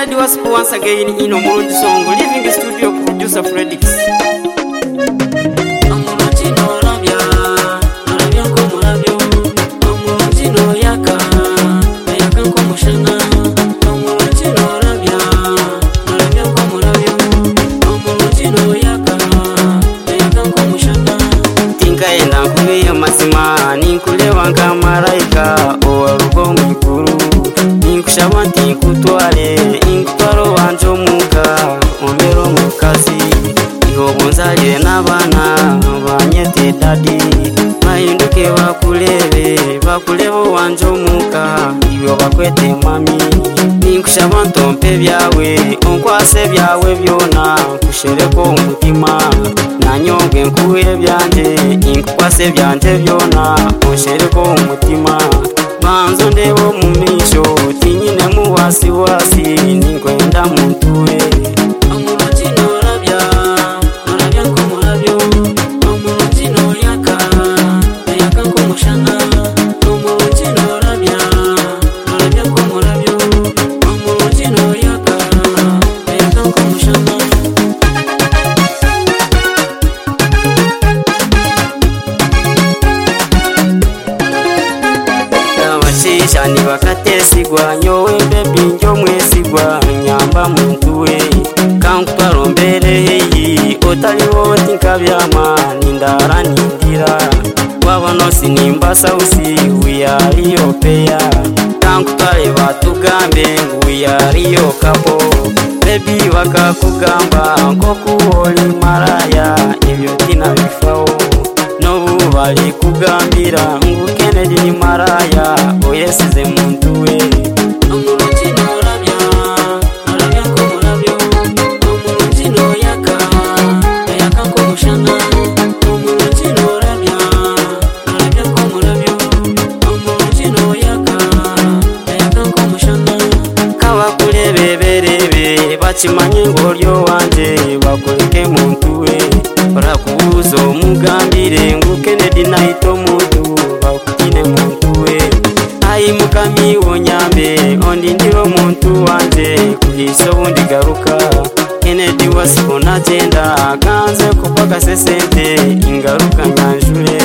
Kennedy was once again in Omurundi song, leaving the studio producer Fredix. Ninkulewa nka maraika owarugo mwikuru ninkushaba nkutware inkutwaro wanje omuka ombero mukazi ihobo nzalire n'abana banyete dadi bahinduke bakulebe wanje omuka ibyo bakwete mami ninkushaba ntompe byawe onkwase byawe byona kushereko umutima nanyonge nkuye byanje inkwase byanje byona oshereko umutima banzo ndebo mu misho tinyine mu wasi ninkwenda muntuwe shani bakatesigwa nyowe baby njo mwesigwa nyamba muntuwe kankutwaro mbere heyi otaliwo tinkabyama nindara nindira wabano sinimba sausi wiyariyo peya kankutware batugambe wiyariyo kapo baby bakakugamba nkokuholi maraya ibyo tinabifawo nobu bali kugambira ngu Kennedy ni maraya oyesize muntuwe kabakulebeberebe bakimanye ngoryo wanje bakureke muntuwe orakubuzo mugambire ngu Kennedy naito muntu bakutine muntuwe ayi mukami wonyambe ondindiro muntu wanje kuhiso bundi garuka Kennedy wasibona agenda kanze kupaka sesente ingaruka nyanjure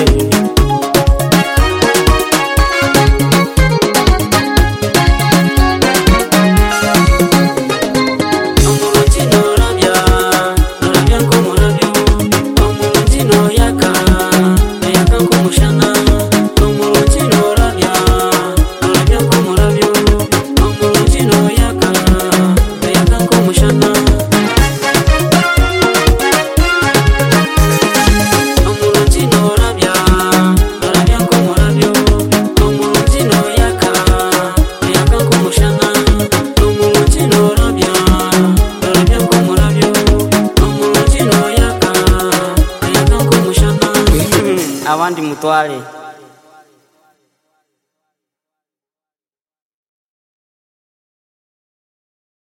abandi mutwale